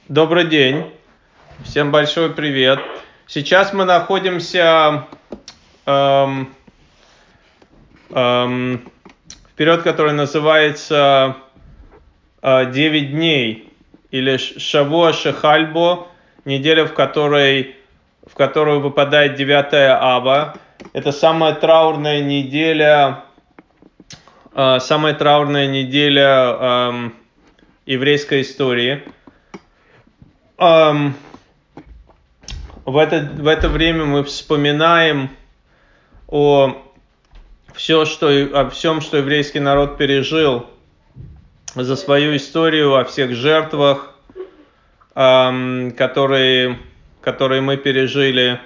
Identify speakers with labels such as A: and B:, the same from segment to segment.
A: Добрый день, всем большой привет. Сейчас мы находимся эм, в период, который называется 9 дней, или Шавуа Шехальбо, неделя, в которую выпадает 9 ава. Это самая траурная неделя еврейской истории. В это время мы вспоминаем о всем, что еврейский народ пережил за свою историю, о всех жертвах, которые мы пережили,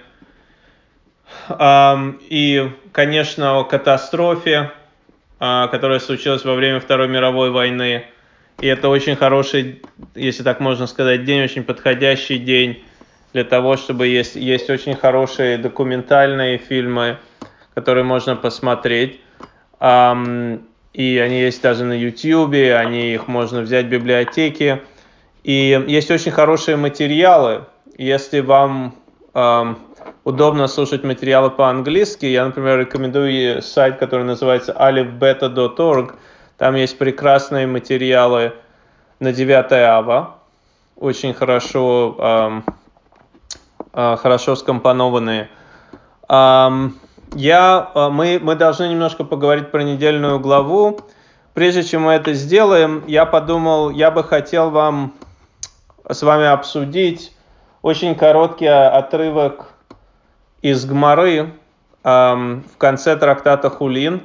A: и, конечно, о катастрофе, которая случилась во время Второй мировой войны. И это очень хороший, если так можно сказать, день, очень подходящий день для того, чтобы есть очень хорошие документальные фильмы, которые можно посмотреть. И они есть даже на YouTube, их можно взять в библиотеке. И есть очень хорошие материалы. Если вам удобно слушать материалы по-английски, я, например, рекомендую сайт, который называется alifbeta.org. Там есть прекрасные материалы на 9 ава, очень хорошо скомпонованные. Мы должны немножко поговорить про недельную главу. Прежде чем мы это сделаем, я подумал, я бы хотел с вами обсудить очень короткий отрывок из Гмары в конце трактата Хулин.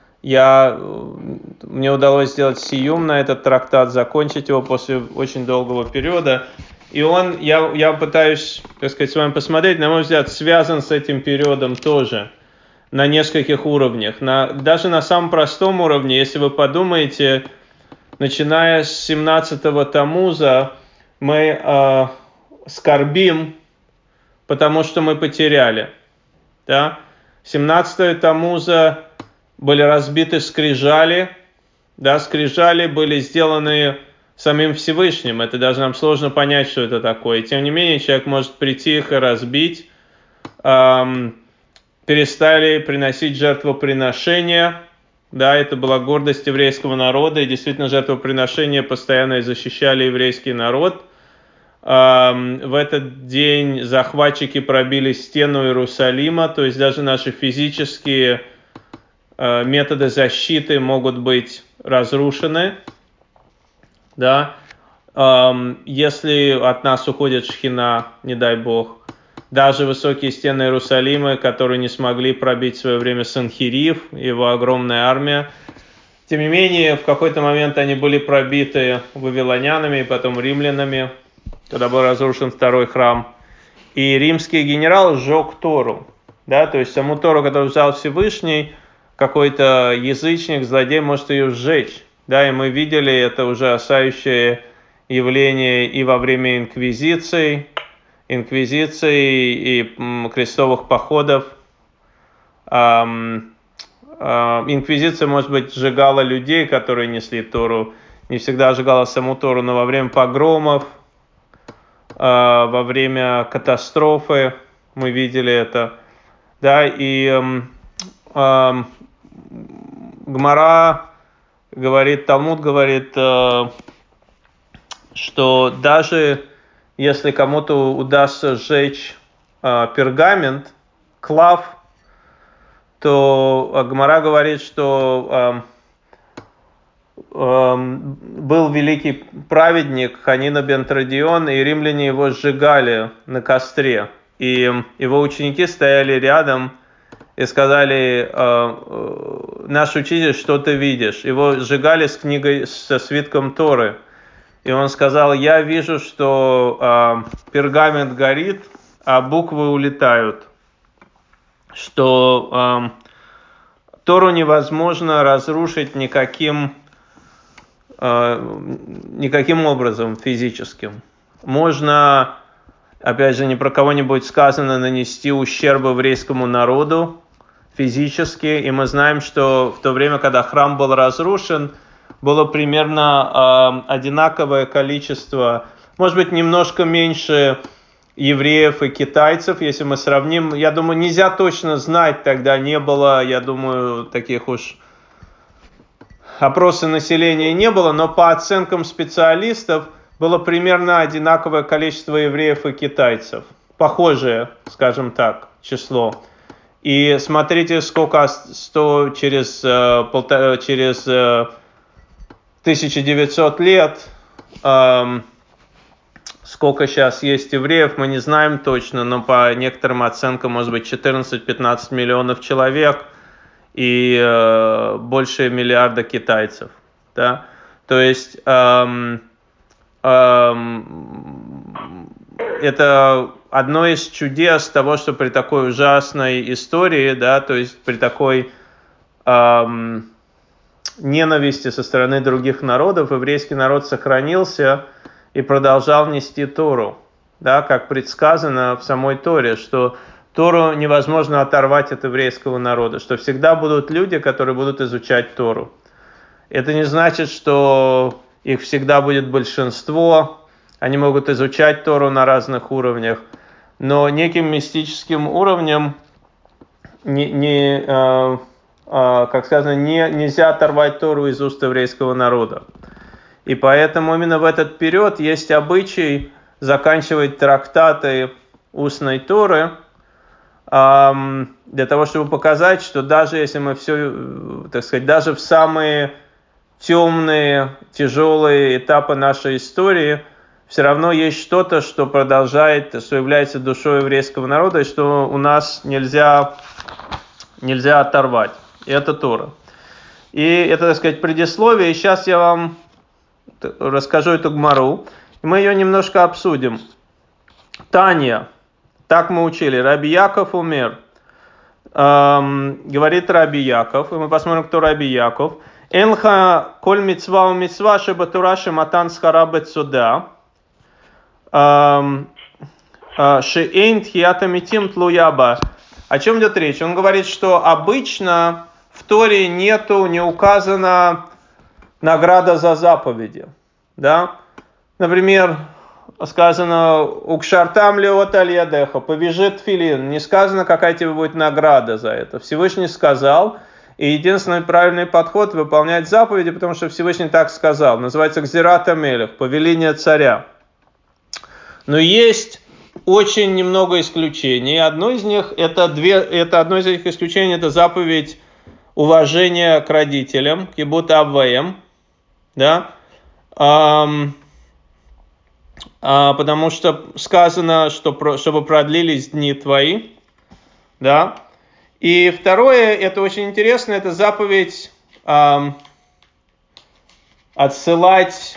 A: Мне удалось сделать сиюм на этот трактат, закончить его после очень долгого периода. И я пытаюсь, с вами посмотреть, на мой взгляд, связан с этим периодом тоже на нескольких уровнях. Даже на самом простом уровне, если вы подумаете, начиная с 17-го Тамуза, мы скорбим, потому что мы потеряли. Да? 17-го Тамуза были разбиты скрижали. Да, скрижали были сделаны самим Всевышним. Это даже нам сложно понять, что это такое. И тем не менее, человек может прийти их и разбить. Перестали приносить жертвоприношения. Да, это была гордость еврейского народа. И действительно, жертвоприношения постоянно защищали еврейский народ. В этот день захватчики пробили стену Иерусалима. То есть даже наши физические методы защиты могут быть разрушены. Да? Если от нас уходит шхина, не дай бог, даже высокие стены Иерусалима, которые не смогли пробить в свое время Санхирив, его огромная армия, тем не менее, в какой-то момент они были пробиты вавилонянами и потом римлянами, когда был разрушен второй храм. И римский генерал сжег Тору. Да? То есть саму Тору, которую взял Всевышний, какой-то язычник, злодей может ее сжечь. Да, и мы видели это ужасающее явление и во время инквизиции и крестовых походов. Инквизиция, может быть, сжигала людей, которые несли Тору, не всегда сжигала саму Тору, но во время погромов, во время катастрофы мы видели это. Да, и Гмара говорит, Талмуд говорит, что даже если кому-то удастся сжечь пергамент, клав, то Гмара говорит, что был великий праведник Ханина бен Традион, и римляне его сжигали на костре. И его ученики стояли рядом и сказали: наш учитель, что ты видишь? Его сжигали со свитком Торы. И он сказал: я вижу, что пергамент горит, а буквы улетают. Что Тору невозможно разрушить никаким образом физическим. Можно, опять же, ни про кого не будет сказано, нанести ущерб еврейскому народу физически. И мы знаем, что в то время, когда храм был разрушен, было примерно одинаковое количество может быть, немножко меньше евреев и китайцев, если мы сравним. Я думаю, нельзя точно знать, тогда не было, я думаю, таких уж опросов населения не было, но по оценкам специалистов было примерно одинаковое количество евреев и китайцев. Похожее, скажем так, число. И смотрите, сколько через 1900 лет, сколько сейчас есть евреев, мы не знаем точно, но по некоторым оценкам, может быть, 14-15 миллионов человек и больше миллиарда китайцев. Да? То есть это одно из чудес того, что при такой ужасной истории, да, то есть при такой ненависти со стороны других народов, еврейский народ сохранился и продолжал нести Тору, да, как предсказано в самой Торе, что Тору невозможно оторвать от еврейского народа, что всегда будут люди, которые будут изучать Тору. Это не значит, что их всегда будет большинство, они могут изучать Тору на разных уровнях, но неким мистическим уровнем как сказано, нельзя оторвать Тору из уст еврейского народа. И поэтому именно в этот период есть обычай заканчивать трактаты устной Торы, для того, чтобы показать, что даже если мы все, так сказать, даже в самые темные, тяжелые этапы нашей истории, все равно есть что-то, что продолжает, что является душой еврейского народа, и что у нас нельзя оторвать. И это Тора. И это, так сказать, предисловие. И сейчас я вам расскажу эту гмару. И мы ее немножко обсудим. Таня. Так мы учили. Раби Яков умер. Говорит Раби Яков. И мы посмотрим, кто Раби Яков. Энха коль мицва у мицва шеба тура шематан схара бецуда. Шеэйн тхията митим тлуяба. О чем идет речь? Он говорит, что обычно в Торе не указана награда за заповеди. Да? Например, сказано «Укшартам леот аль-ядеха», «Повяжи тфилин». Не сказано, какая тебе будет награда за это. Всевышний сказал, и единственный правильный подход — выполнять заповеди, потому что Всевышний так сказал. Называется «Гзират амелех», «Повеление царя». Но есть очень немного исключений. Одно из них одно из этих исключений — это заповедь уважения к родителям, кибут авваем, да, потому что сказано, чтобы продлились дни твои, да. И второе, это очень интересно, это заповедь отсылать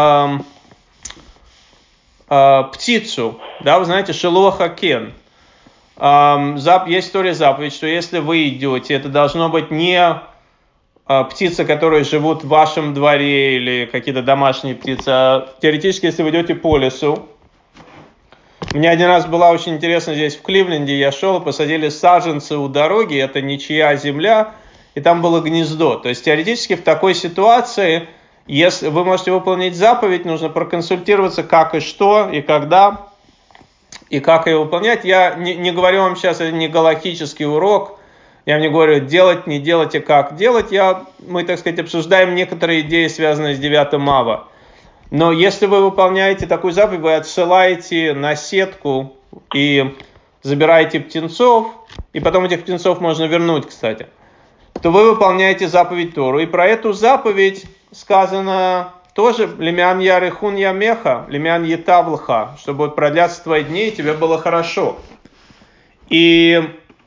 A: птицу, да, вы знаете, шелуаха кен. Есть история заповедь, что если вы идете, это должно быть не птицы, которые живут в вашем дворе или какие-то домашние птицы, а теоретически, если вы идете по лесу. У меня один раз была очень интересно здесь в Кливленде, я шел, посадили саженцы у дороги, это ничья земля, и там было гнездо. То есть теоретически в такой ситуации, если вы можете выполнить заповедь, нужно проконсультироваться, как и что, и когда, и как ее выполнять. Я не говорю вам сейчас, это не галахический урок, я вам не говорю делать, не делать и как делать. Мы, так сказать, обсуждаем некоторые идеи, связанные с 9 ава. Но если вы выполняете такую заповедь, вы отсылаете на сетку и забираете птенцов, и потом этих птенцов можно вернуть, кстати, то вы выполняете заповедь Тору. И про эту заповедь сказано тоже «Лемян ярихун ямеха», «Лемян етавлха», чтобы продляться твои дни, и тебе было хорошо. И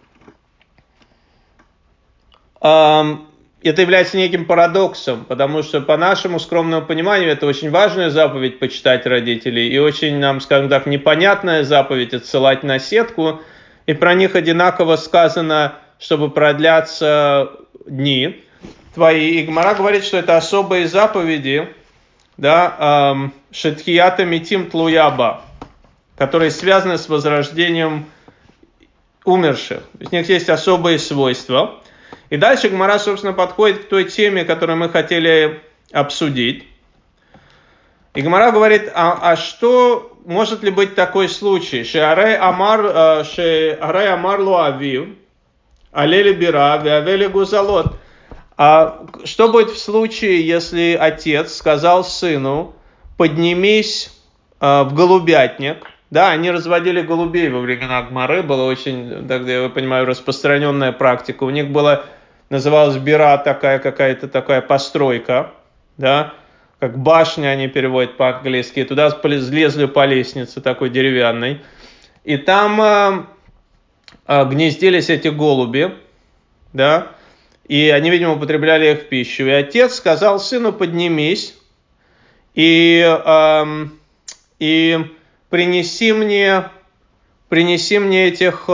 A: это является неким парадоксом, потому что по нашему скромному пониманию это очень важная заповедь почитать родителей и очень нам, скажем так, непонятная заповедь отсылать на сетку, и про них одинаково сказано, чтобы продляться дни твои. И Гмара говорит, что это особые заповеди, да, шетхията митим тлуяба, которые связаны с возрождением умерших. У них есть особые свойства. И дальше Гмара, собственно, подходит к той теме, которую мы хотели обсудить. И Гемара говорит, а что, может ли быть такой случай? Шеарей амар лу авив, алели бира, веавели гузалот. А что будет в случае, если отец сказал сыну, поднимись в голубятник? Да, они разводили голубей во времена Гмары, была очень, тогда, я понимаю, распространенная практика. У них была, называлась бира такая, какая-то такая постройка, да, как башня они переводят по-английски, и туда слезли по лестнице такой деревянной, и там гнездились эти голуби, да, и они, видимо, употребляли их в пищу. И отец сказал сыну, поднимись и принеси мне этих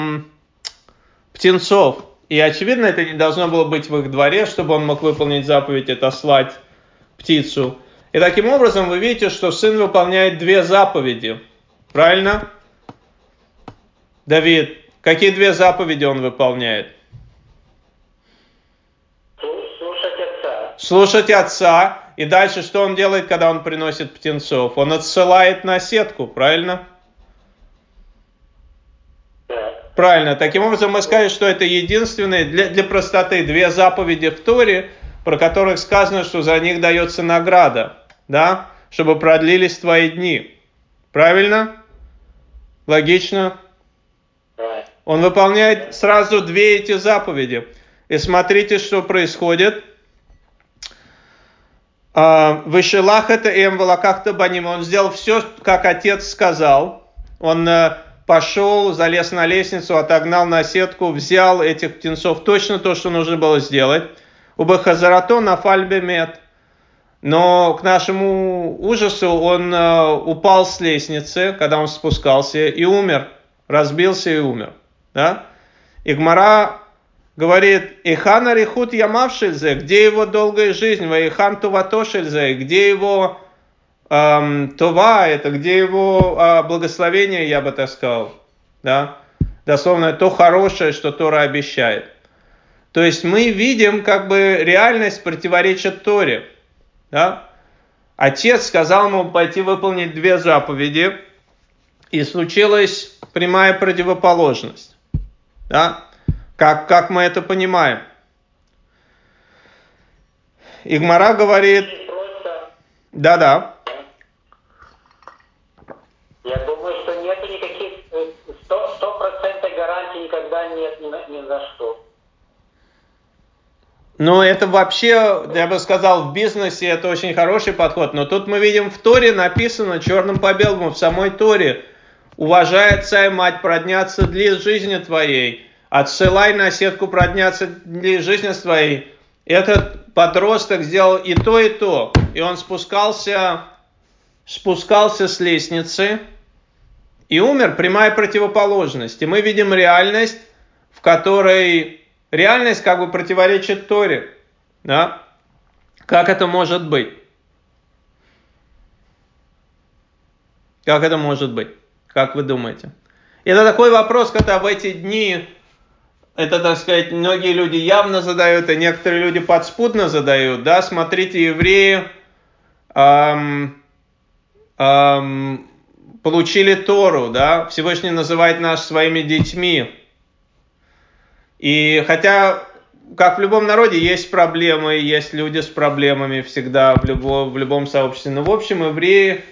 A: птенцов. И, очевидно, это не должно было быть в их дворе, чтобы он мог выполнить заповедь, отослать птицу. И таким образом вы видите, что сын выполняет две заповеди. Правильно? Давид, какие две заповеди он выполняет? Слушать отца. И дальше что он делает, когда он приносит птенцов? Он отсылает на сетку, правильно? Правильно. Таким образом, мы скажем, что это единственные, для простоты, две заповеди в Торе, про которых сказано, что за них дается награда, да, чтобы продлились твои дни. Правильно? Логично? Он выполняет сразу две эти заповеди. И смотрите, что происходит. Вышелах это эм волокахта баним. Он сделал все, как отец сказал. Он пошел, залез на лестницу, отогнал на сетку, взял этих птенцов. Точно то, что нужно было сделать. Убахазарато на фальбемет. Но к нашему ужасу он упал с лестницы, когда он спускался, и умер. Разбился и умер. Да? И Гмара говорит, Ихан арихут ямавшильзе, где его долгая жизнь, Ихан туватошильзе, где его това, это где его благословение, я бы так сказал. Да? Дословно, то хорошее, что Тора обещает. То есть мы видим, как бы реальность противоречит Торе. Да? Отец сказал ему пойти выполнить две заповеди, и случилась прямая противоположность. Да? Как мы это понимаем? Игмара говорит... Да-да.
B: Я думаю, что нету никаких 100% гарантий никогда нет ни за что.
A: Ну, это вообще, я бы сказал, в бизнесе это очень хороший подход. Но тут мы видим в Торе написано черным по белому, в самой Торе. Уважай отца и мать, проднятся дли жизни твоей. Отсылай на сетку, проднятся дли жизни твоей. Этот подросток сделал и то, и то. И он спускался с лестницы и умер. Прямая противоположность. И мы видим реальность, в которой... Реальность как бы противоречит Торе. Да? Как это может быть? Как это может быть? Как вы думаете? Это такой вопрос, когда в эти дни, это, так сказать, многие люди явно задают, и некоторые люди подспудно задают. Да? Смотрите, евреи получили Тору. Да? Всевышний называет нас своими детьми. И хотя, как в любом народе, есть проблемы, есть люди с проблемами всегда в любом сообществе. Но в общем, евреи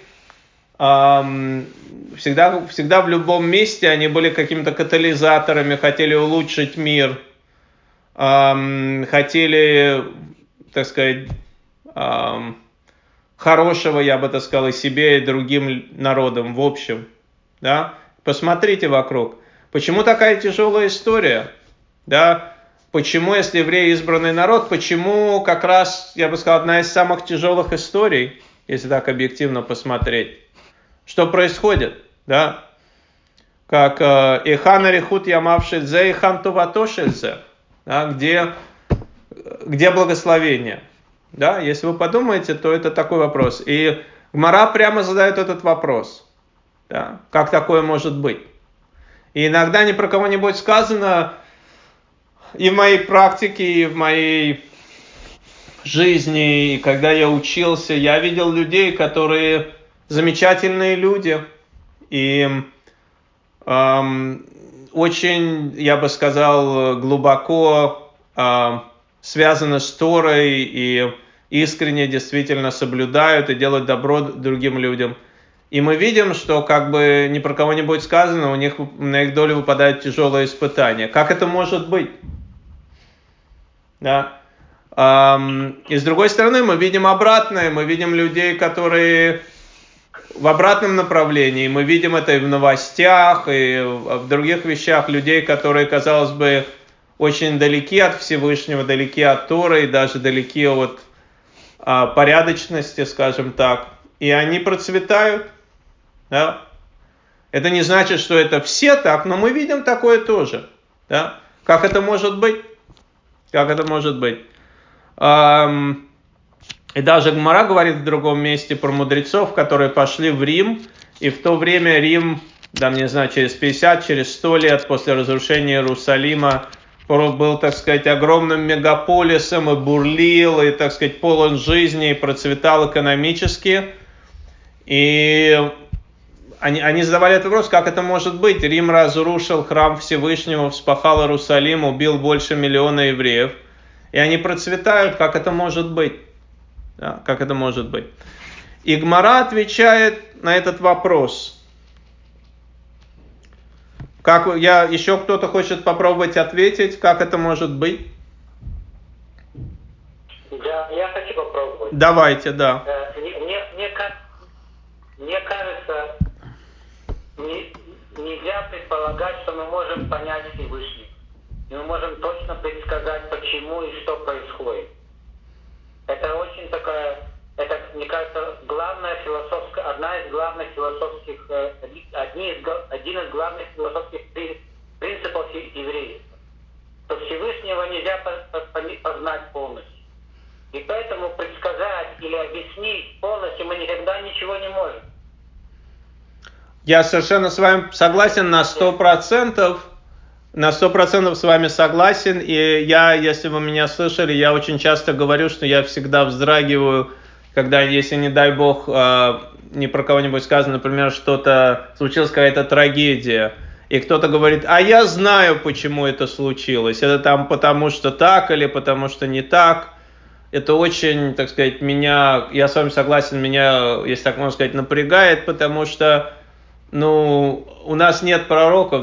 A: всегда в любом месте они были какими-то катализаторами, хотели улучшить мир, хотели, так сказать, хорошего, я бы так сказал, и себе, и другим народам в общем. Да? Посмотрите вокруг. Почему такая тяжелая история? Да, почему, если евреи избранный народ, почему как раз, я бы сказал, одна из самых тяжелых историй, если так объективно посмотреть. Что происходит? Да? Как Ихан арихут ямавшидзе, Ихан туватошидзе. Да? Где благословение? Да? Если вы подумаете, то это такой вопрос. И Гмара прямо задает этот вопрос. Да? Как такое может быть? И иногда ни про кого-нибудь сказано... И в моей практике, и в моей жизни, и когда я учился, я видел людей, которые замечательные люди, и очень, я бы сказал, глубоко связаны с Торой и искренне действительно соблюдают и делают добро другим людям. И мы видим, что как бы ни про кого не будет сказано, у них на их долю выпадают тяжелые испытания. Как это может быть? Да. И с другой стороны, мы видим обратное, мы видим людей, которые в обратном направлении, мы видим это и в новостях, и в других вещах, людей, которые, казалось бы, очень далеки от Всевышнего, далеки от Торы, и даже далеки от порядочности, скажем так, и они процветают. Да? Это не значит, что это все так, но мы видим такое тоже. Да? Как это может быть? Как это может быть? И даже Гмара говорит в другом месте про мудрецов, которые пошли в Рим, и в то время Рим, да, не знаю, через 50, через 100 лет после разрушения Иерусалима был, так сказать, огромным мегаполисом, и бурлил, и, так сказать, полон жизни, и процветал экономически. И они задавали этот вопрос, как это может быть? Рим разрушил храм Всевышнего, вспахал Иерусалим, убил больше 1 миллиона евреев. И они процветают, как это может быть? Да, как это может быть? И Гмара отвечает на этот вопрос. Еще кто-то хочет попробовать ответить, как это может быть?
B: Я хочу попробовать.
A: Давайте, да.
B: Мне кажется, нельзя предполагать, что мы можем понять Всевышнего. И мы можем точно предсказать, почему и что происходит. Это очень такая, мне кажется, один из главных философских принципов еврейства. Что Всевышнего нельзя познать полностью. И поэтому предсказать или объяснить полностью мы никогда ничего не можем.
A: Я совершенно с вами согласен на 100%. На 100% с вами согласен, и если вы меня слышали, я очень часто говорю, что я всегда вздрагиваю, когда, если, не дай бог, не про кого-нибудь сказано, например, случилась какая-то трагедия, и кто-то говорит, а я знаю, почему это случилось, это там потому что так или потому что не так. Это очень, так сказать, я с вами согласен, меня, если так можно сказать, напрягает, потому что, у нас нет пророков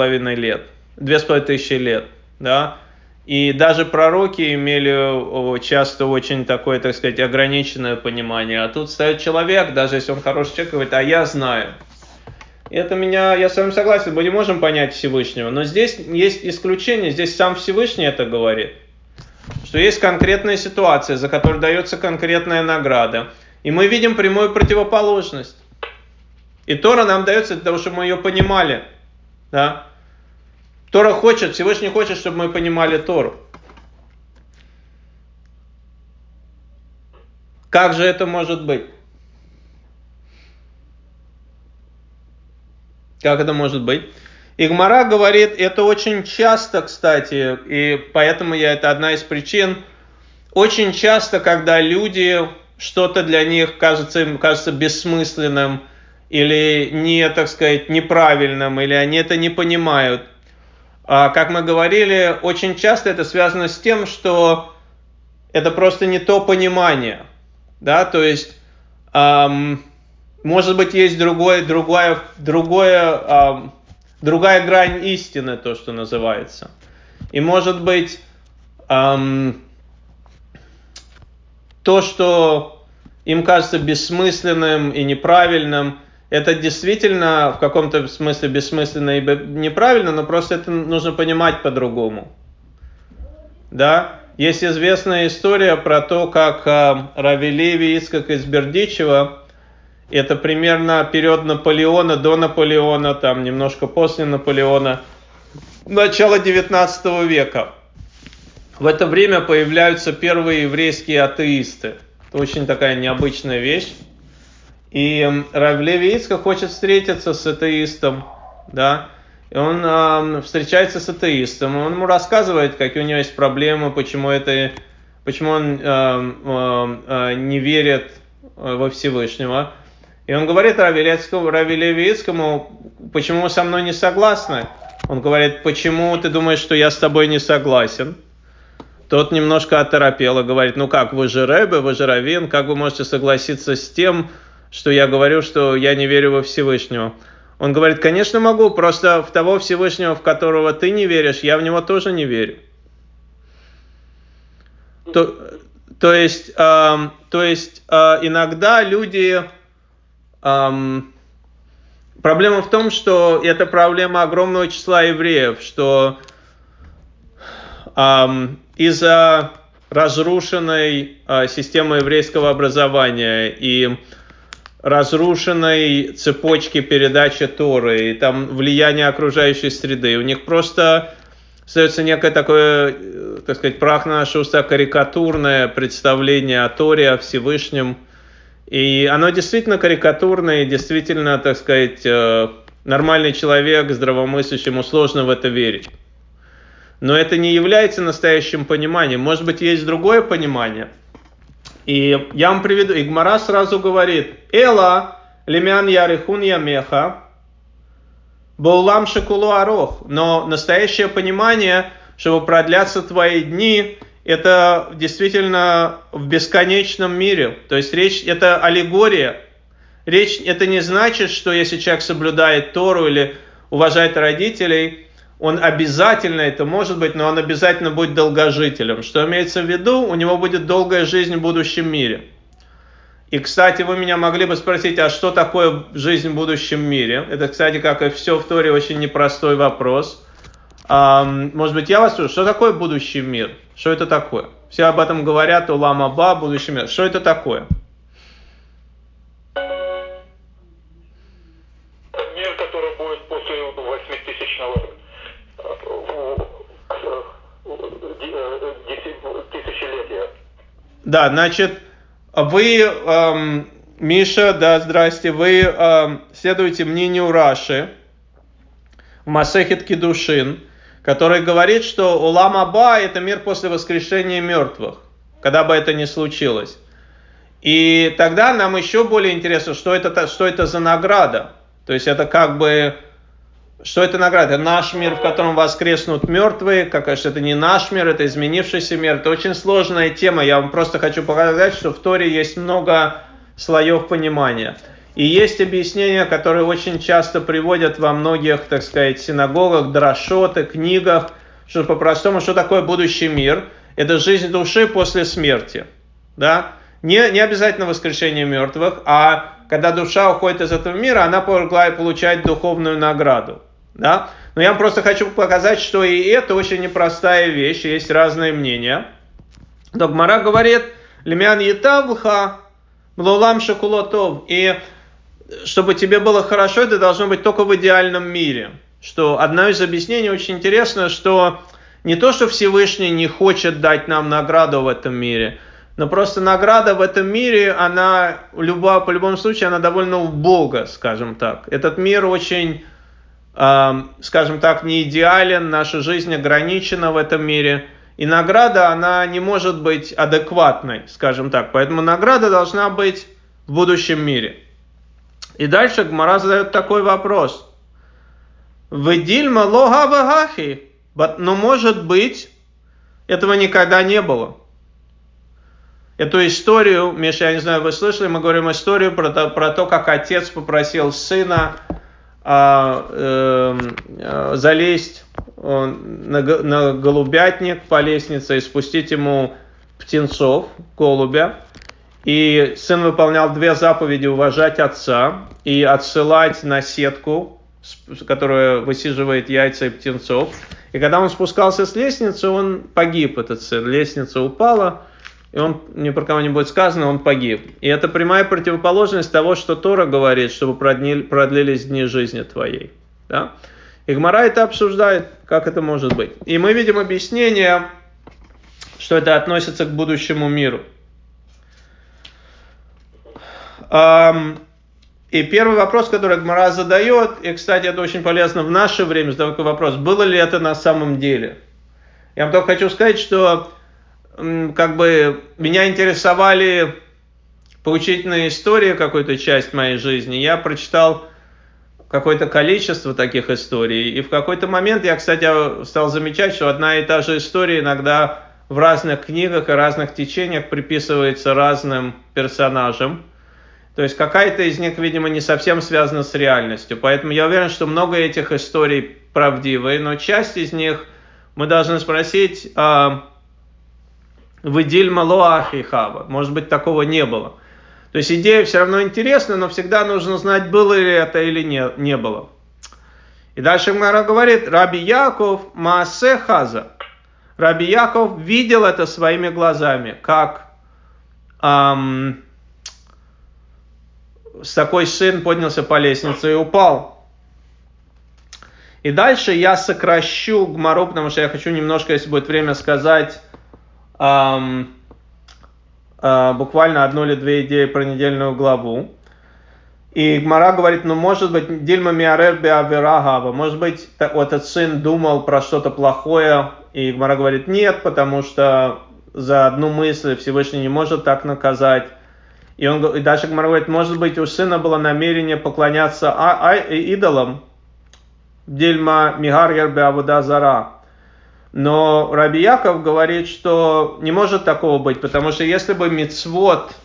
A: 2500 лет, да, и даже пророки имели часто очень такое, так сказать, ограниченное понимание, а тут стоит человек, даже если он хороший человек, говорит, а я знаю. Я с вами согласен, мы не можем понять Всевышнего, но здесь есть исключение, здесь сам Всевышний это говорит, что есть конкретная ситуация, за которую дается конкретная награда, и мы видим прямую противоположность. И Тора нам дается для того, чтобы мы ее понимали, да. Всевышний хочет, чтобы мы понимали Тору. Как же это может быть? Как это может быть? И Гмара говорит, это очень часто, кстати, и поэтому это одна из причин, очень часто, когда люди, что-то для них кажется бессмысленным, или так сказать, неправильным, или они это не понимают, как мы говорили, очень часто это связано с тем, что это просто не то понимание. Да? То есть, может быть, есть другая грань истины, то, что называется. И может быть, то, что им кажется бессмысленным и неправильным, это действительно в каком-то смысле бессмысленно и неправильно, но просто это нужно понимать по-другому. Да? Есть известная история про то, как Рави Леви Ицхак из Бердичева, это примерно период Наполеона, до Наполеона, там немножко после Наполеона, начало 19 века. В это время появляются первые еврейские атеисты. Это очень такая необычная вещь. И Рави Леви Ицхак хочет встретиться с атеистом, да, и он встречается с атеистом, он ему рассказывает, какие у него есть проблемы, почему это почему он не верит во Всевышнего. И он говорит Рави Левицкому, почему вы со мной не согласны? Он говорит, почему ты думаешь, что я с тобой не согласен? Тот немножко оторопел и говорит, ну как, вы же Ребе, вы же раввин, как вы можете согласиться с тем, что я говорю, что я не верю во Всевышнего? Он говорит, конечно могу, просто в того Всевышнего, в которого ты не веришь, я в него тоже не верю. То есть иногда люди... Проблема в том, что это проблема огромного числа евреев, что из-за разрушенной системы еврейского образования и разрушенной цепочки передачи Торы, и там влияние окружающей среды, у них просто остается некое такое, так сказать, прах на наши уста, карикатурное представление о Торе, о Всевышнем. И оно действительно карикатурное, и действительно, так сказать, нормальный человек, здравомыслящий, ему сложно в это верить. Но это не является настоящим пониманием. Может быть, есть другое понимание. И я вам приведу. И Гмара сразу говорит, «Эла лемян ярихун ямеха, баулам шекулу арох». Но настоящее понимание, чтобы продляться твои дни, это действительно в бесконечном мире. То есть речь, это аллегория. Речь, это не значит, что если человек соблюдает Тору или уважает родителей, он обязательно, это может быть, но он обязательно будет долгожителем. Что имеется в виду? У него будет долгая жизнь в будущем мире. И, кстати, вы меня могли бы спросить, а что такое жизнь в будущем мире? Это, кстати, как и все в Торе, очень непростой вопрос. Может быть, я вас спрашиваю, что такое будущий мир? Что это такое? Все об этом говорят, улам аба, будущий мир. Что это такое?
C: Мир, который будет после 8000-го тысячелетия.
A: Да, значит, вы, Миша, да, здрасте, вы следуете мнению Раши в Масехет Кидушин, который говорит, что улам аба – это мир после воскрешения мертвых, когда бы это ни случилось. И тогда нам еще более интересно, что это за награда. То есть это как бы, что это награда? Это наш мир, в котором воскреснут мертвые, конечно, это не наш мир, это изменившийся мир. Это очень сложная тема. Я вам просто хочу показать, что в Торе есть много слоев понимания. И есть объяснения, которые очень часто приводят во многих, так сказать, синагогах, драшот, книгах, что по-простому, что такое будущий мир? Это жизнь души после смерти. Да? Не обязательно воскрешение мертвых, а когда душа уходит из этого мира, она получает духовную награду. Да? Но я вам просто хочу показать, что и это очень непростая вещь, есть разные мнения. Но Гмара говорит, лемян етавлха, блулам шакулотов, и чтобы тебе было хорошо, это должно быть только в идеальном мире. Что одно из объяснений очень интересно, что не то, что Всевышний не хочет дать нам награду в этом мире, но просто награда в этом мире, она по любому случаю, она довольно убога, скажем так. Этот мир очень, скажем так, не идеален, наша жизнь ограничена в этом мире. И награда, она не может быть адекватной, скажем так. Поэтому награда должна быть в будущем мире. И дальше Гмара задает такой вопрос. Ведильма лога вагахи. Но может быть, этого никогда не было. Эту историю, Миша, я не знаю, вы слышали, мы говорим историю про то, как отец попросил сына залезть на голубятник по лестнице и спустить ему птенцов, голубя. И сын выполнял две заповеди: уважать отца и отсылать на сетку, которая высиживает яйца и птенцов. И когда он спускался с лестницы, он погиб, этот сын. Лестница упала, и он, ни про кого не будет сказано, он погиб. И это прямая противоположность того, что Тора говорит, чтобы продлились дни жизни твоей. Да? И Гмара это обсуждает, как это может быть. И мы видим объяснение, что это относится к будущему миру. И первый вопрос, который Гмара задает, и, кстати, это очень полезно в наше время, задать такой вопрос: было ли это на самом деле? Я вам только хочу сказать, что как бы меня интересовали поучительные истории, какую-то часть моей жизни. Я прочитал какое-то количество таких историй. И в какой-то момент я, кстати, стал замечать, что одна и та же история иногда в разных книгах и разных течениях приписывается разным персонажам. То есть какая-то из них, видимо, не совсем связана с реальностью. Поэтому я уверен, что много этих историй правдивые, но часть из них мы должны спросить, «Выдиль малоахи хава». Может быть, такого не было. То есть идея все равно интересна, но всегда нужно знать, было ли это или не было. И дальше Гмара говорит, Раби Яков маасе хаза. Раби Яков видел это своими глазами, как такой сын поднялся по лестнице и упал. И дальше я сокращу Гмару, потому что я хочу немножко, если будет время, сказать буквально одну или две идеи про недельную главу. И Гмара говорит, может быть, Дильма Миарер Беаверагава, может быть, этот сын думал про что-то плохое, и Гмара говорит, нет, потому что за одну мысль Всевышний не может так наказать. И дальше Гмара говорит, может быть, у сына было намерение поклоняться идолам, Дильма Мигарьер Беавуда Зара. Но Раби Яков говорит, что не может такого быть, потому что если бы мицвот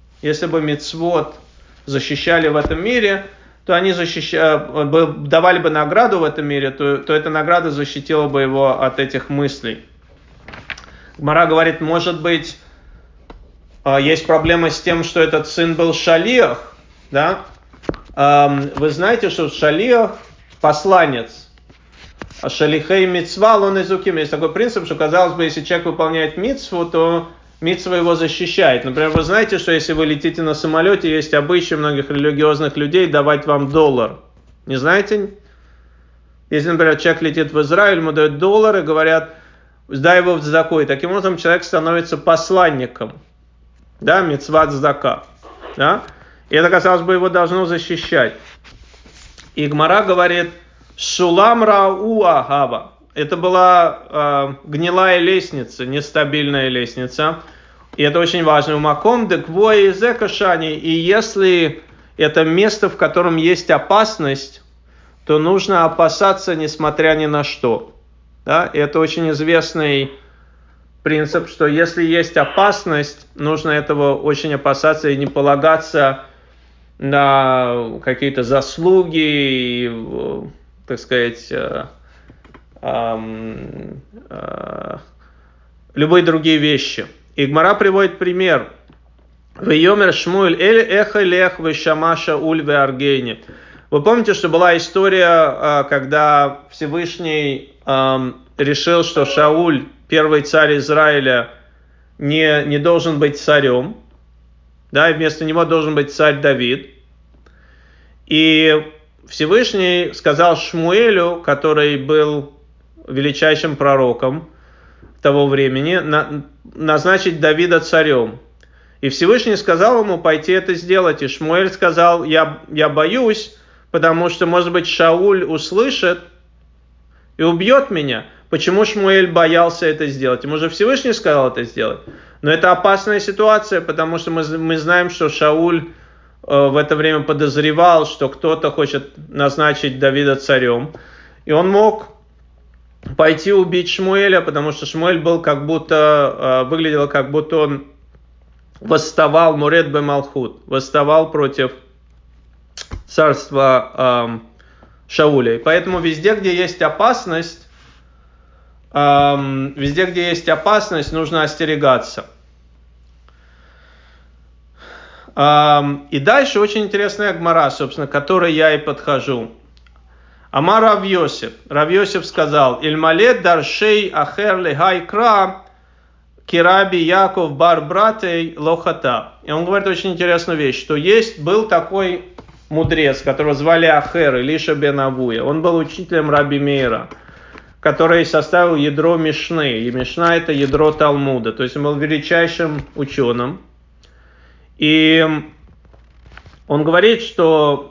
A: защищали в этом мире, то они давали бы награду в этом мире, то эта награда защитила бы его от этих мыслей. Гмара говорит, может быть, есть проблема с тем, что этот сын был шалиах, да? Вы знаете, что шалиах посланец. А шалихей мицва лон изуким. Есть такой принцип, что, казалось бы, если человек выполняет мицву, то мицва его защищает. Например, вы знаете, что если вы летите на самолете, есть обычай многих религиозных людей давать вам $1. Не знаете? Если, например, человек летит в Израиль, ему дают $1 и говорят, сдай его в цдаку. И таким образом человек становится посланником. Да, мицва цдака. Да? И это, казалось бы, его должно защищать. И Гмара говорит, Шулам рау агава. Это была гнилая лестница, нестабильная лестница. И это очень важно. Умаком деквой зекашани. И если это место, в котором есть опасность, то нужно опасаться, несмотря ни на что. Да? И это очень известный принцип, что если есть опасность, нужно этого очень опасаться и не полагаться на какие-то заслуги, так сказать, любые другие вещи. И Гмара приводит пример. Вейомер Шмуэль эль эхо лех вешама Шауль ве Аргейни. Вы помните, что была история, когда Всевышний решил, что Шауль, первый царь Израиля, не должен быть царем, да, и вместо него должен быть царь Давид. И Всевышний сказал Шмуэлю, который был величайшим пророком того времени, назначить Давида царем. И Всевышний сказал ему пойти это сделать. И Шмуэль сказал, я боюсь, потому что, может быть, Шауль услышит и убьет меня. Почему Шмуэль боялся это сделать? Ему же Всевышний сказал это сделать. Но это опасная ситуация, потому что мы знаем, что Шауль в это время подозревал, что кто-то хочет назначить Давида царем. И он мог пойти убить Шмуэля, потому что Шмуэль был выглядел как будто он восставал, Муред бе Малхут, восставал против царства Шауля. И поэтому везде, где есть опасность, нужно остерегаться. И дальше очень интересная гмара, собственно, к которой я и подхожу. Амар Рав Йосеф. Рав Йосеф сказал, «Ильмалет даршей ахер лехай кра кираби Яков бар братей лохата». И он говорит очень интересную вещь, что был такой мудрец, которого звали Ахер, Илиша бен Авуя. Он был учителем Раби Меира, который составил ядро Мишны. И Мишна — это ядро Талмуда. То есть он был величайшим ученым. И он говорит, что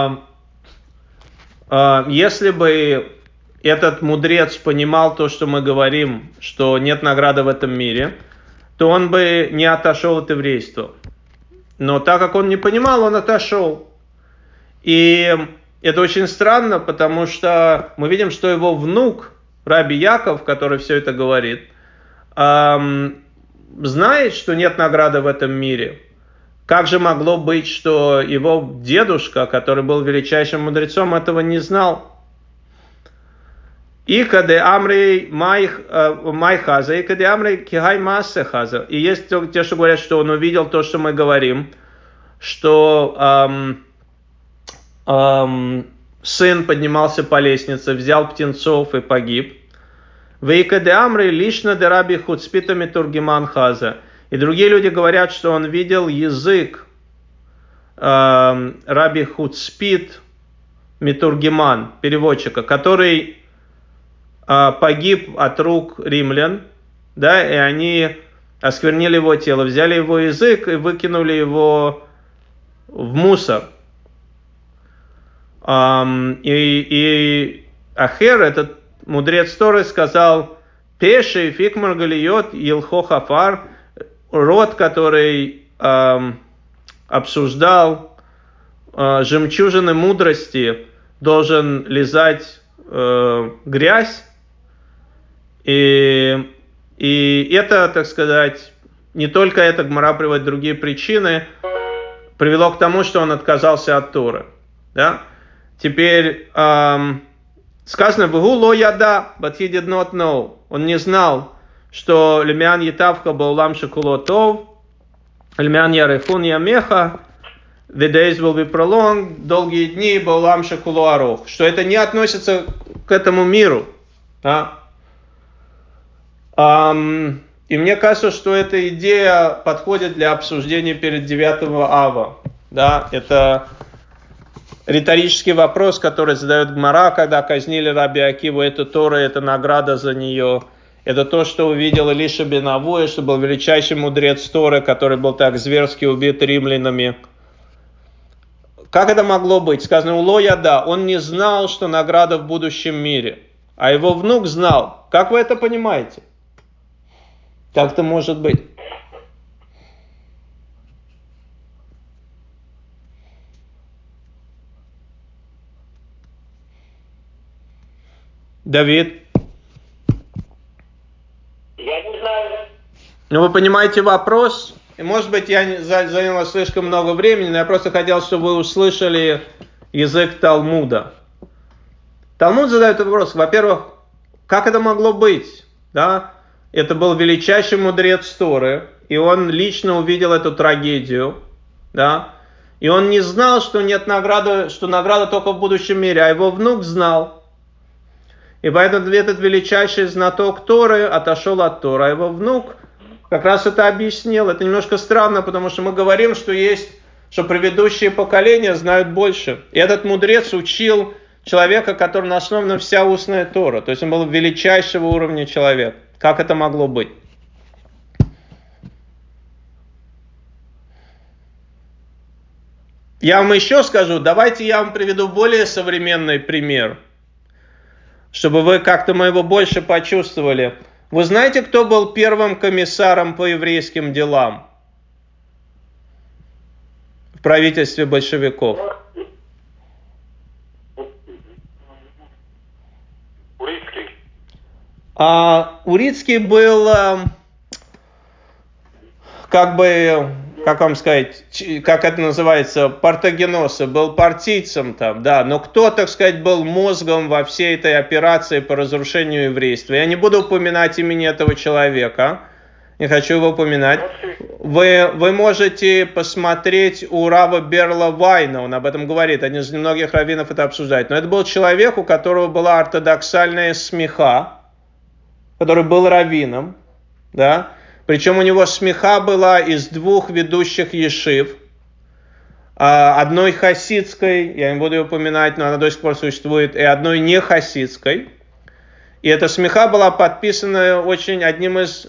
A: если бы этот мудрец понимал то, что мы говорим, что нет награды в этом мире, то он бы не отошел от еврейства. Но так как он не понимал, он отошел. И это очень странно, потому что мы видим, что его внук, Раби Яков, который все это говорит, знает, что нет награды в этом мире. Как же могло быть, что его дедушка, который был величайшим мудрецом, этого не знал? И каде амрей майхаза, и каде амрей кигай массехаза. И есть те, что говорят, что он увидел то, что мы говорим, что сын поднимался по лестнице, взял птенцов и погиб. Вейкаде амрей лишна де раби хуцпита митургиман хаза. И другие люди говорят, что он видел язык раби Хуцпит Митургиман, переводчика, который погиб от рук римлян, да, и они осквернили его тело, взяли его язык и выкинули его в мусор. И Ахер, этот мудрец Торы, сказал: «Пеши фик маргалиот елхо хафар», род, который обсуждал жемчужины мудрости, должен лизать грязь. И это, так сказать, не только это, Гмара приводит другие причины, привело к тому, что он отказался от Торы. Да? Теперь сказано: «Вегу ло яда, but he did not know». Он не знал, что лемян етавха баулам шекулотов, лемян ярехун ямеха, the days will be prolonged, долгие дни баулам шекулуарох, что это не относится к этому миру. Да? И мне кажется, что эта идея подходит для обсуждения перед 9 ава. Да? Это риторический вопрос, который задает Гмара, когда казнили Раби Акиву. Это Тора, это награда за нее. Это то, что увидел Илиша бен Авуя, что был величайший мудрец Торы, который был так зверски убит римлянами. Как это могло быть? Сказано: «Уло яда». Он не знал, что награда в будущем мире. А его внук знал. Как вы это понимаете? Как это может быть? Давид?
B: Я не знаю.
A: Ну, вы понимаете вопрос? И, может быть, я занял слишком много времени, но я просто хотел, чтобы вы услышали язык Талмуда. Талмуд задает вопрос. Во-первых, как это могло быть? Да? Это был величайший мудрец Торы, и он лично увидел эту трагедию. Да? И он не знал, что нет награды, что награда только в будущем мире, а его внук знал. И поэтому этот величайший знаток Торы отошел от Торы, а его внук как раз это объяснил. Это немножко странно, потому что мы говорим, что предыдущие поколения знают больше. И этот мудрец учил человека, который основана вся устная Тора. То есть он был величайшего уровня человек. Как это могло быть? Я вам еще скажу, давайте я вам приведу более современный пример, чтобы вы как-то мы его больше почувствовали. Вы знаете, кто был первым комиссаром по еврейским делам в правительстве большевиков?
C: Урицкий.
A: Урицкий был, как вам сказать, как это называется, партагеноса, был партийцем там, да, но кто, так сказать, был мозгом во всей этой операции по разрушению еврейства? Я не буду упоминать имени этого человека, не хочу его упоминать. Вы можете посмотреть у Рава Берла Вайна, он об этом говорит, один из немногих раввинов это обсуждает, но это был человек, у которого была ортодоксальная смеха, который был раввином, да, причем у него смеха была из двух ведущих ешив, одной хасидской, я не буду ее упоминать, но она до сих пор существует, и одной не хасидской. И эта смеха была подписана очень одним из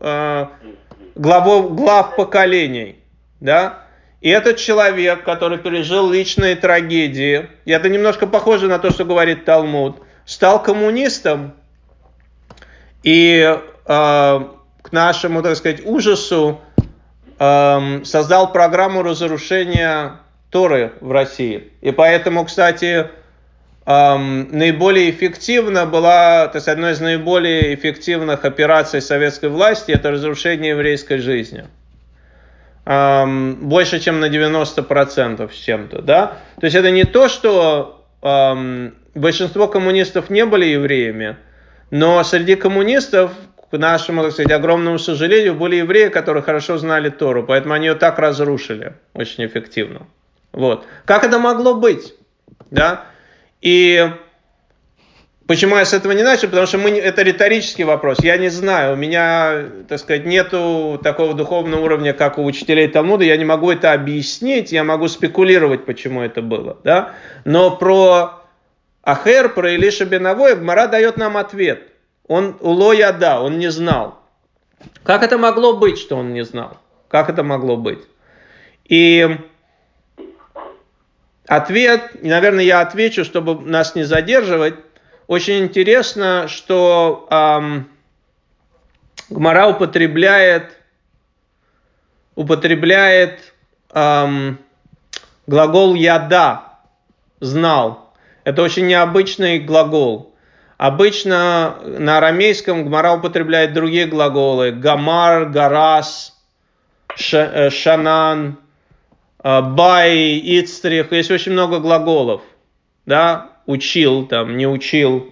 A: глав поколений. Да? И этот человек, который пережил личные трагедии, и это немножко похоже на то, что говорит Талмуд, стал коммунистом. И к нашему, так сказать, ужасу, создал программу разрушения Торы в России. И поэтому, кстати, наиболее эффективна была, то есть одной из наиболее эффективных операций советской власти, это разрушение еврейской жизни. Больше, чем на 90% с чем-то, да. То есть это не то, что большинство коммунистов не были евреями, но среди коммунистов, к нашему, так сказать, огромному сожалению, были евреи, которые хорошо знали Тору, поэтому они ее так разрушили очень эффективно. Вот. Как это могло быть? Да? И почему я с этого не начал? Потому что это риторический вопрос. Я не знаю, у меня, так сказать, нету такого духовного уровня, как у учителей Талмуда, я не могу это объяснить, я могу спекулировать, почему это было. Да? Но про Ахер, про Илиша бен Авоя Гмара дает нам ответ. Он уло яда, он не знал. Как это могло быть, что он не знал? Как это могло быть? И ответ, и, наверное, я отвечу, чтобы нас не задерживать. Очень интересно, что Гмара употребляет глагол яда, знал. Это очень необычный глагол. Обычно на арамейском Гмара употребляет другие глаголы. Гамар, гарас, шанан, бай, ицтрих. Есть очень много глаголов. Да? Учил, там, не учил.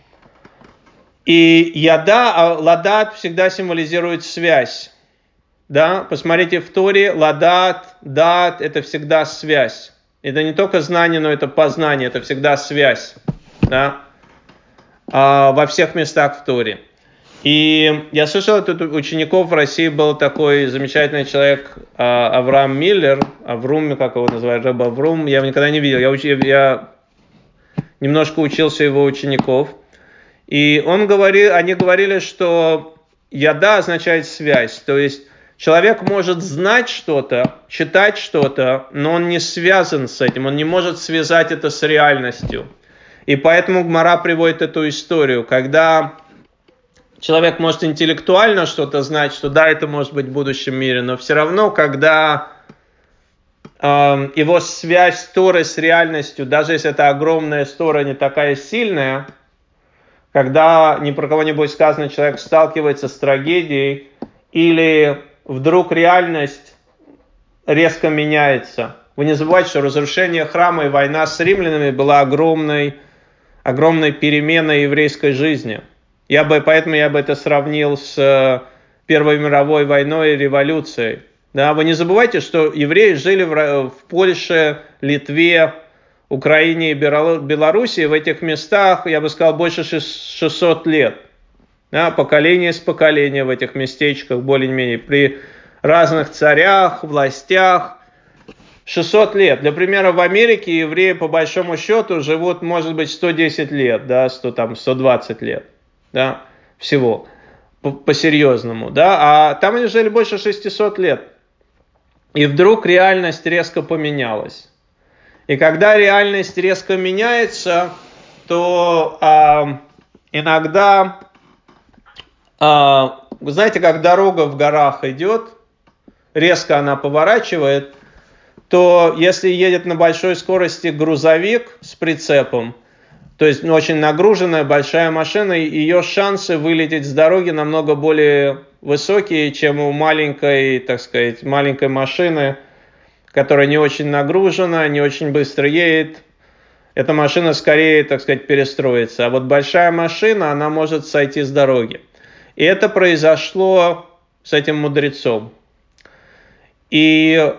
A: И яда, ладат всегда символизирует связь. Да? Посмотрите в Торе, ладат, дат, это всегда связь. Это не только знание, но это познание, это всегда связь. Да? Во всех местах в Торе. И я слышал, тут у учеников в России был такой замечательный человек Авраам Миллер, Аврум, как его называют, Рэб Аврум, я его никогда не видел, я немножко учился его учеников, и они говорили, что яда означает связь, то есть человек может знать что-то, читать что-то, но он не связан с этим, он не может связать это с реальностью. И поэтому Гмара приводит эту историю, когда человек может интеллектуально что-то знать, что да, это может быть в будущем мире, но все равно, когда его связь Торы с реальностью, даже если это огромная Тора, не такая сильная, когда ни про кого не будет сказано, человек сталкивается с трагедией, или вдруг реальность резко меняется. Вы не забывайте, что разрушение храма и война с римлянами была огромной переменой еврейской жизни. Поэтому я бы это сравнил с Первой мировой войной и революцией. Да, вы не забывайте, что евреи жили в Польше, Литве, Украине и Белоруссии. В этих местах, я бы сказал, больше 600 лет. Да, поколение с поколения в этих местечках, более-менее, при разных царях, властях. 600 лет. Для примера, в Америке евреи, по большому счету, живут, может быть, 110 лет, да, 120 лет, да, всего, по-серьезному, да, а там они жили больше 600 лет. И вдруг реальность резко поменялась. И когда реальность резко меняется, то иногда, вы знаете, как дорога в горах идет, резко она поворачивает, то если едет на большой скорости грузовик с прицепом, то есть очень нагруженная большая машина, ее шансы вылететь с дороги намного более высокие, чем у маленькой, так сказать, маленькой машины, которая не очень нагружена, не очень быстро едет. Эта машина скорее, так сказать, перестроится. А вот большая машина, она может сойти с дороги. И это произошло с этим мудрецом. И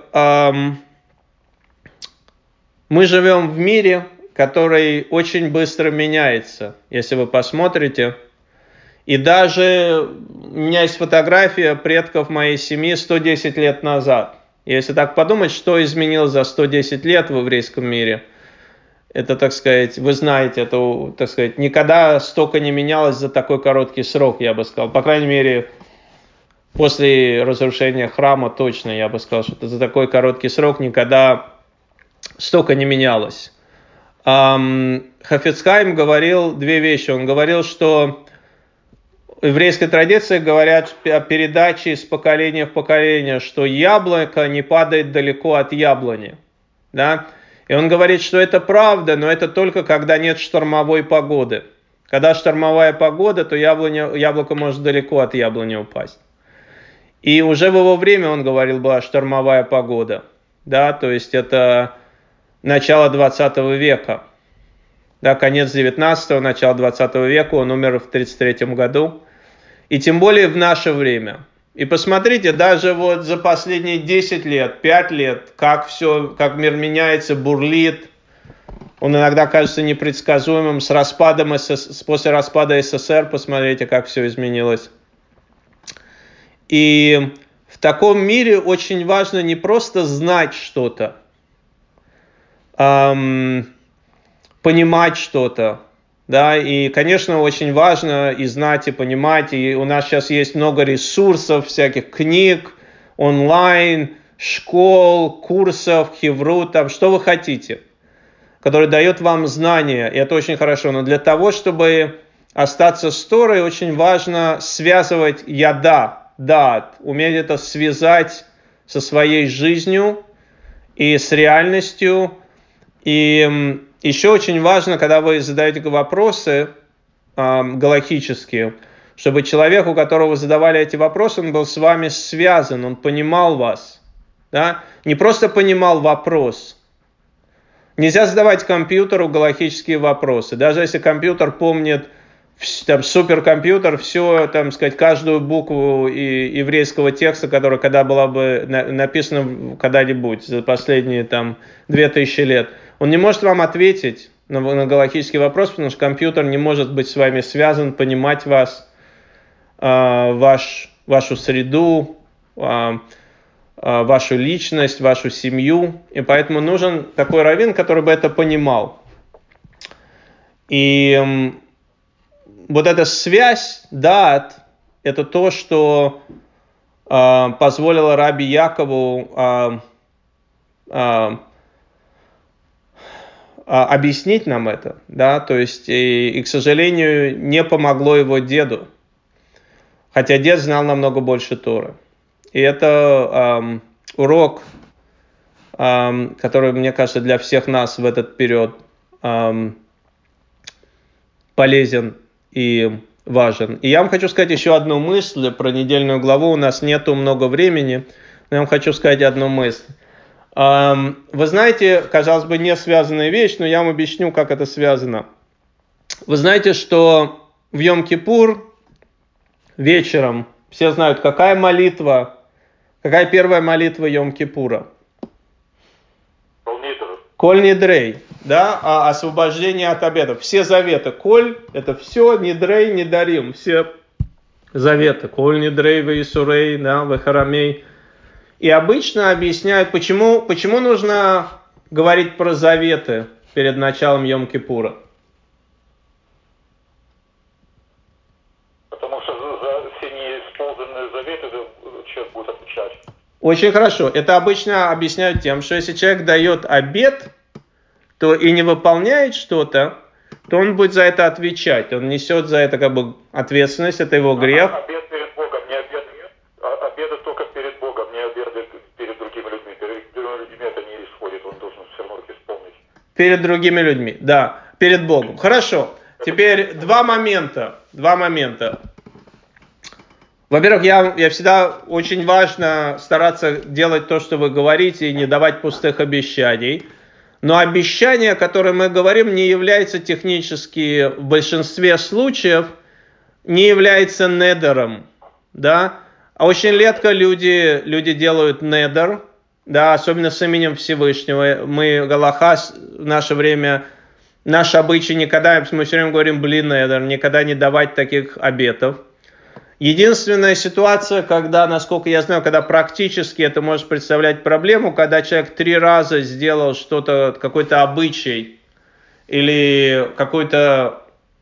A: мы живем в мире, который очень быстро меняется, если вы посмотрите. И даже у меня есть фотография предков моей семьи 110 лет назад. Если так подумать, что изменилось за 110 лет в еврейском мире, это, так сказать, вы знаете, это, так сказать, никогда столько не менялось за такой короткий срок, я бы сказал. По крайней мере, после разрушения храма точно, я бы сказал, что за такой короткий срок никогда столько не менялось. Хафец Хаим говорил две вещи. Он говорил, что еврейской традиции говорят о передаче из поколения в поколение, что яблоко не падает далеко от яблони. Да? И он говорит, что это правда, но это только когда нет штормовой погоды. Когда штормовая погода, то яблоко может далеко от яблони упасть. И уже в его время, он говорил, была штормовая погода. Да? То есть это начало 20 века. Да, конец 19-го, начало 20 века, он умер в 1933 году. И тем более в наше время. И посмотрите, даже вот за последние 10 лет, 5 лет, как мир меняется, бурлит. Он иногда кажется непредсказуемым. После распада СССР, посмотрите, как все изменилось. И в таком мире очень важно не просто знать что-то, понимать что-то, да, и, конечно, очень важно и знать, и понимать, и у нас сейчас есть много ресурсов, всяких книг, онлайн, школ, курсов, хеврут, там, что вы хотите, который дает вам знания, и это очень хорошо, но для того, чтобы остаться с Торой, очень важно связывать дат, уметь это связать со своей жизнью и с реальностью. И еще очень важно, когда вы задаете вопросы галахические, чтобы человек, у которого вы задавали эти вопросы, он был с вами связан, он понимал вас. Да? Не просто понимал вопрос. Нельзя задавать компьютеру галахические вопросы. Даже если компьютер помнит, там, суперкомпьютер, все, там, сказать, каждую букву еврейского текста, которая когда была бы написана когда-нибудь за последние там 2000 лет, он не может вам ответить на галахический вопрос, потому что компьютер не может быть с вами связан, понимать вас, вашу среду, вашу личность, вашу семью. И поэтому нужен такой раввин, который бы это понимал. И вот эта связь, дат, это то, что позволило Раби Якову объяснить нам это, да, то есть, и, к сожалению, не помогло его деду, хотя дед знал намного больше Торы. И это урок, который, мне кажется, для всех нас в этот период полезен и важен. И я вам хочу сказать еще одну мысль про недельную главу, у нас нету много времени, но я вам хочу сказать одну мысль. Вы знаете, казалось бы, не связанная вещь, но я вам объясню, как это связано. Вы знаете, что в Йом-Кипур вечером, все знают, какая первая молитва Йом-Кипура? Коль Нидрей, да, освобождение от обетов. Все заветы. Коль – это все, Нидрей, Нидарим, все заветы. Коль Нидрей, Ваисурей, да, Вахарамей. И обычно объясняют, почему нужно говорить про заветы перед началом Йом-Кипура.
C: Потому что за все неисполненные заветы человек будет отвечать.
A: Очень хорошо. Это обычно объясняют тем, что если человек дает обет, то и не выполняет что-то, то он будет за это отвечать. Он несет за это как бы ответственность, это его грех.
C: Обет перед Богом, не обет. Обеды только перед Богом, не обеды перед другими людьми. Перед другими людьми это не исходит, он должен все равно их исполнить.
A: Перед другими людьми, да, перед Богом. Хорошо. Теперь два момента. Во-первых, я всегда очень важно стараться делать то, что вы говорите, и не давать пустых обещаний. Но обещание, которое мы говорим, не является технически в большинстве случаев, не является недером. Да? А очень редко люди делают недер, да, особенно с именем Всевышнего. Мы, галаха, в наше время, наш обычай никогда, мы все время говорим, недер, никогда не давать таких обетов. Единственная ситуация, когда, насколько я знаю, когда практически это может представлять проблему, когда человек 3 раза сделал что-то, какой-то обычай или какой-то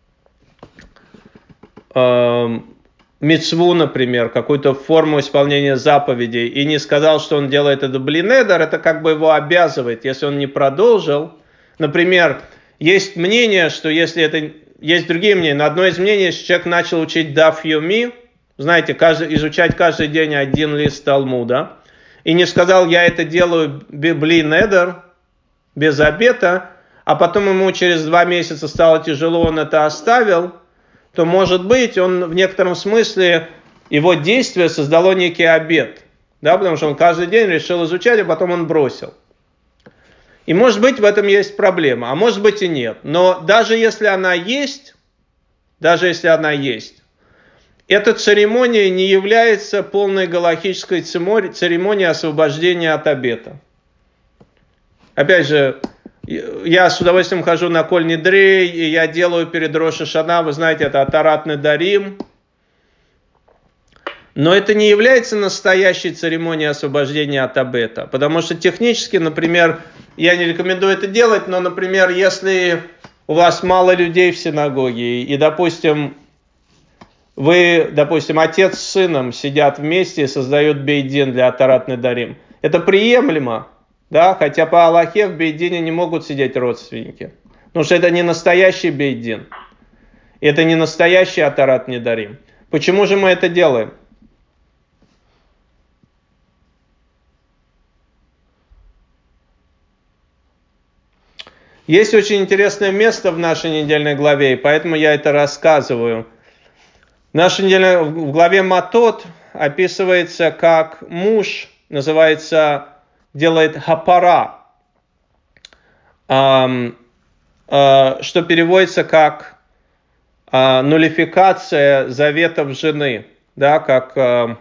A: мицву, например, какую-то форму исполнения заповедей и не сказал, что он делает это недер, это как бы его обязывает, если он не продолжил. Например, есть мнение, что если это есть другие мнения, но одно из мнений, если человек начал учить Даф Йоми, знаете, изучать каждый день один лист Талмуда, и не сказал, я это делаю бли недер, без обета, а потом ему через 2 месяца стало тяжело, он это оставил, то, может быть, он в некотором смысле, его действие создало некий обет, да, потому что он каждый день решил изучать, а потом он бросил. И, может быть, в этом есть проблема, а может быть и нет. Но даже если она есть, эта церемония не является полной галахической церемонией освобождения от обета. Опять же, я с удовольствием хожу на Коль Нидрей, и я делаю перед Рош ха-Шана, вы знаете, это Атарат Недарим. Но это не является настоящей церемонией освобождения от обета. Потому что технически, например, я не рекомендую это делать, но, например, если у вас мало людей в синагоге, и, допустим, отец с сыном сидят вместе и создают бейдин для Атарат Недарим, это приемлемо, да? Хотя по Аллахе в бейдине не могут сидеть родственники. Потому что это не настоящий бейдин. Это не настоящий Атарат Недарим. Почему же мы это делаем? Есть очень интересное место в нашей недельной главе, и поэтому я это рассказываю. В главе Матот описывается, как муж, делает хапара, что переводится как нулификация заветов жены, да, как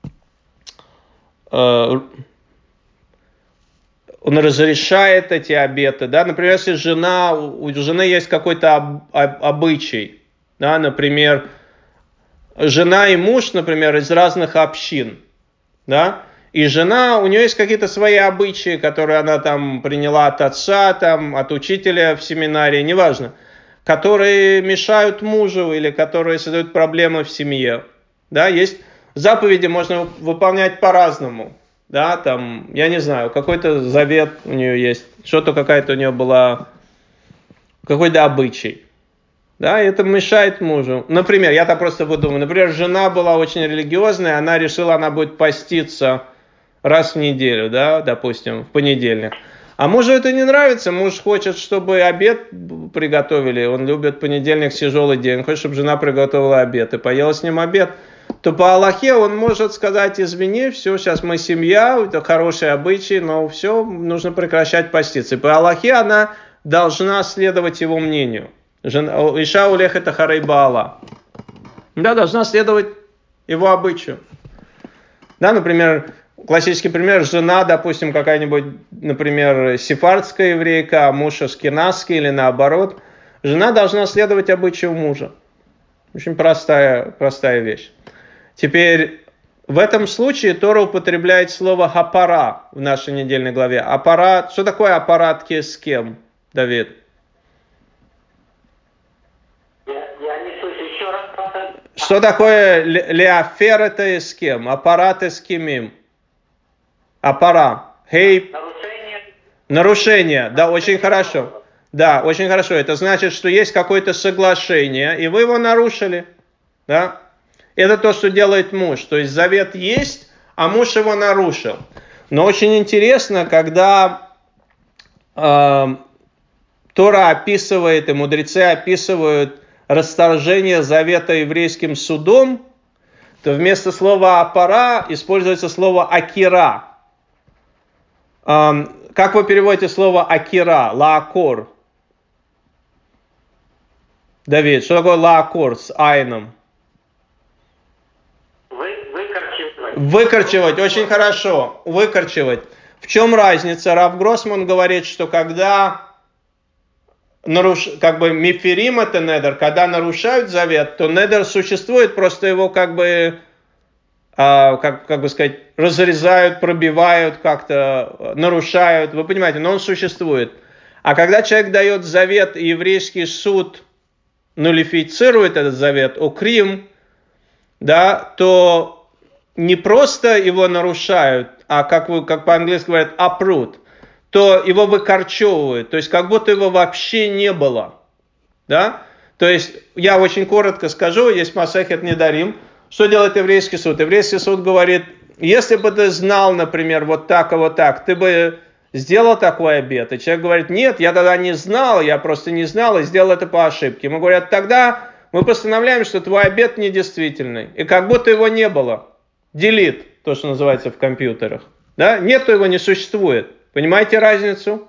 A: он разрешает эти обеты, да, например, если у жены есть какой-то обычай, да, например, жена и муж, например, из разных общин, да, и жена, у нее есть какие-то свои обычаи, которые она там приняла от отца, там, от учителя в семинарии, неважно, которые мешают мужу или которые создают проблемы в семье, да, есть заповеди, можно выполнять по-разному. Да, там, я не знаю, какой-то завет у нее есть, что-то какая-то у нее была, какой-то обычай. Да, и это мешает мужу. Например, я так просто выдумаю, например, жена была очень религиозная, она решила, она будет поститься раз в неделю, да, допустим, в понедельник. А мужу это не нравится, муж хочет, чтобы обед приготовили, он любит понедельник, тяжелый день, он хочет, чтобы жена приготовила обед и поела с ним обед. То по Аллахе он может сказать, извини, все, сейчас мы семья, это хорошие обычаи, но все, нужно прекращать поститься. И по Аллахе она должна следовать его мнению. Иша улех это харей баала. Да, должна следовать его обычаю. Да, например, классический пример, жена, допустим, какая-нибудь, например, сефардская еврейка, а муж ашкеназский или наоборот. Жена должна следовать обычаю мужа. Очень простая вещь. Теперь, в этом случае Тора употребляет слово «хапара» в нашей недельной главе. Аппарат, что такое аппарат с кем, Давид?
B: Я не слышу, еще раз.
A: Что такое леафер это с кем? Аппарат с кем? Аппара. Хей. Нарушение. Да, очень хорошо. Да, очень хорошо. Это значит, что есть какое-то соглашение, и вы его нарушили. Да? Это то, что делает муж. То есть завет есть, а муж его нарушил. Но очень интересно, когда Тора описывает, и мудрецы описывают расторжение завета еврейским судом, то вместо слова «апара» используется слово «акира». Как вы переводите слово «акира», «лаакор»? Давид, что такое «лаакор» с айном? Выкорчевать, очень хорошо, выкорчевать. В чем разница? Рав Гроссман говорит, что когда миферим это недер, когда нарушают завет, то недер существует, просто его разрезают, пробивают как-то, нарушают, вы понимаете, но он существует. А когда человек дает завет, и еврейский суд нулифицирует этот завет, укрим, да, то не просто его нарушают, а как по-английски говорят, uproot, то его выкорчевывают, то есть как будто его вообще не было. Да? То есть, я очень коротко скажу, есть Масехет Недарим. Что делает еврейский суд? Еврейский суд говорит, если бы ты знал, например, вот так и вот так, ты бы сделал такой обет. И человек говорит, нет, я тогда не знал, я просто не знал и сделал это по ошибке. Ему говорят, тогда мы постановляем, что твой обет недействительный. И как будто его не было. Delete, то, что называется в компьютерах. Да? Нету его, не существует. Понимаете разницу?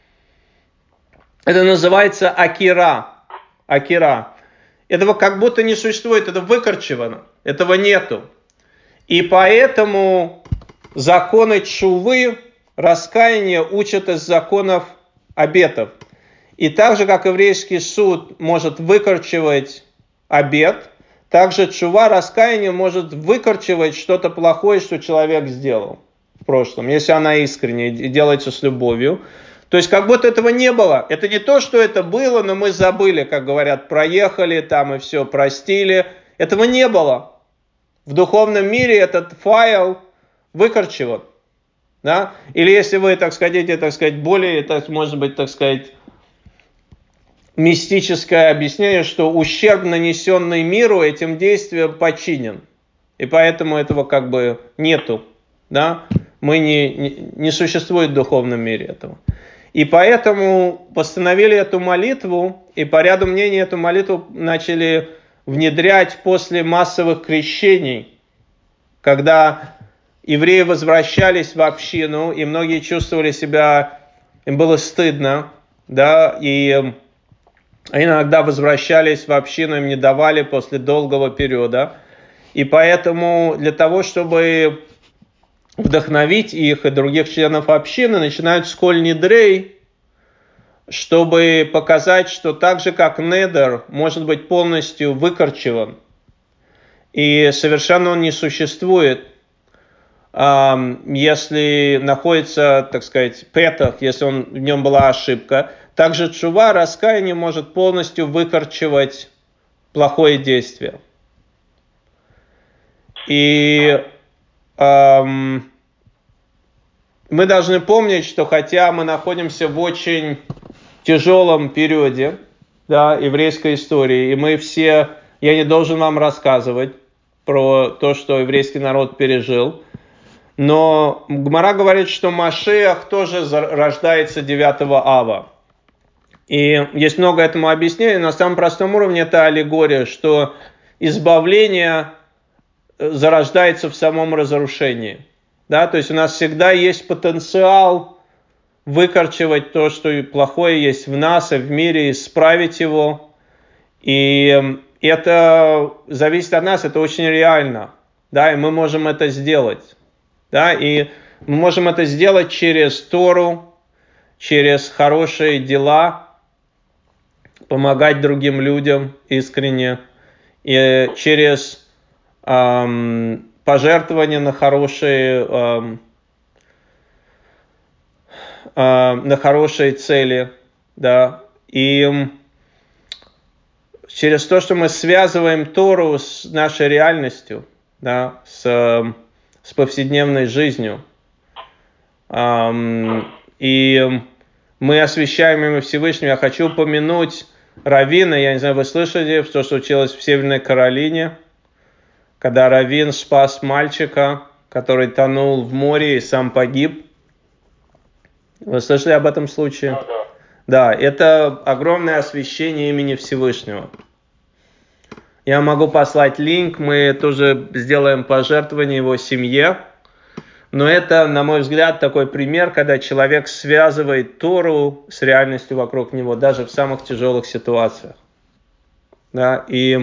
A: Это называется акира. Акира. Этого как будто не существует, это выкорчевано. Этого нету. И поэтому законы тшувы, раскаяния учат из законов обетов. И так же, как еврейский суд может выкорчевать обет, также тшува, раскаяние может выкорчевать что-то плохое, что человек сделал в прошлом, если она искренне и делается с любовью. То есть, как будто этого не было. Это не то, что это было, но мы забыли, как говорят, проехали там и все, простили. Этого не было. В духовном мире этот файл выкорчеван. Да? Или если вы, так сказать, более, так, может быть, так сказать, мистическое объяснение, что ущерб, нанесенный миру, этим действием подчинен. И поэтому этого как бы нету. Да? Не существует в духовном мире этого. И поэтому постановили эту молитву, и по ряду мнений эту молитву начали внедрять после массовых крещений, когда евреи возвращались в общину, и многие чувствовали себя, им было стыдно, да, и иногда возвращались в общину, им не давали после долгого периода. И поэтому для того, чтобы вдохновить их и других членов общины, начинают с коль недрей, чтобы показать, что так же, как недер может быть полностью выкорчеван, и совершенно он не существует, если находится, так сказать, петах, если в нем была ошибка, также тшува, раскаяние, может полностью выкорчевать плохое действие. И мы должны помнить, что хотя мы находимся в очень тяжелом периоде, да, еврейской истории, и мы все, я не должен вам рассказывать про то, что еврейский народ пережил, но Гмара говорит, что Машиах тоже рождается 9 ава. И есть много этому объяснений, на самом простом уровне это аллегория, что избавление зарождается в самом разрушении. Да? То есть у нас всегда есть потенциал выкорчевать то, что плохое есть в нас и в мире, исправить его. И это зависит от нас, это очень реально. Да? И мы можем это сделать. Да? И мы можем это сделать через Тору, через хорошие дела, помогать другим людям искренне, и через пожертвования на хорошие цели, да, и через то, что мы связываем Тору с нашей реальностью, да, с повседневной жизнью, и мы освящаем имя Всевышнего. Я хочу упомянуть раввина, я не знаю, вы слышали, что случилось в Северной Каролине, когда раввин спас мальчика, который тонул в море и сам погиб. Вы слышали об этом случае? Да, это огромное освящение имени Всевышнего. Я могу послать линк, мы тоже сделаем пожертвование его семье. Но это, на мой взгляд, такой пример, когда человек связывает Тору с реальностью вокруг него, даже в самых тяжелых ситуациях. Да, и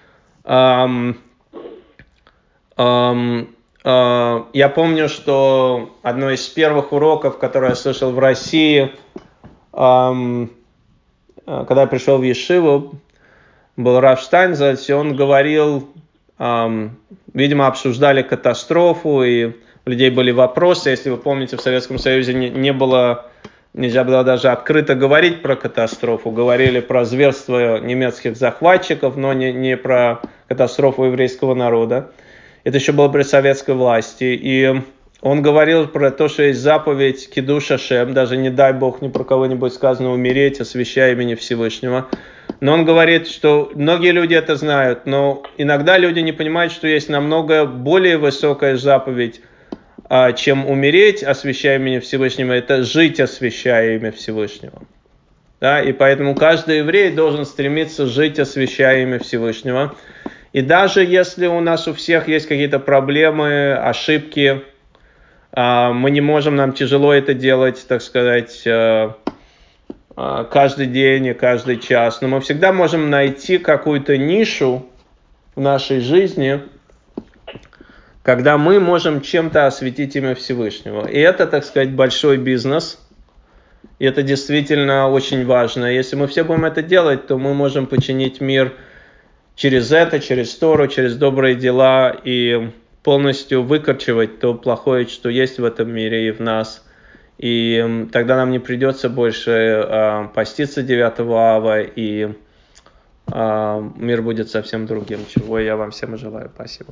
A: я помню, что одно из первых уроков, которые я слышал в России, когда я пришел в Ешиву, был Рав Штайнзальц, и он говорил, видимо, обсуждали катастрофу, и у людей были вопросы. Если вы помните, в Советском Союзе нельзя было даже открыто говорить про катастрофу. Говорили про зверство немецких захватчиков, но не про катастрофу еврейского народа. Это еще было при советской власти. И он говорил про то, что есть заповедь Кидуш Ашем, даже не дай Бог ни про кого-нибудь сказано умереть, освящая имени Всевышнего. Но он говорит, что многие люди это знают, но иногда люди не понимают, что есть намного более высокая заповедь, чем умереть, освящая имя Всевышнего, это жить, освящая имя Всевышнего. Да? И поэтому каждый еврей должен стремиться жить, освящая имя Всевышнего. И даже если у нас у всех есть какие-то проблемы, ошибки, мы не можем, нам тяжело это делать, так сказать, каждый день и каждый час, но мы всегда можем найти какую-то нишу в нашей жизни, когда мы можем чем-то осветить имя Всевышнего. И это, так сказать, большой бизнес. И это действительно очень важно. Если мы все будем это делать, то мы можем починить мир через это, через Тору, через добрые дела и полностью выкорчевать то плохое, что есть в этом мире и в нас. И тогда нам не придется больше поститься 9 ава, и мир будет совсем другим, чего я вам всем желаю. Спасибо.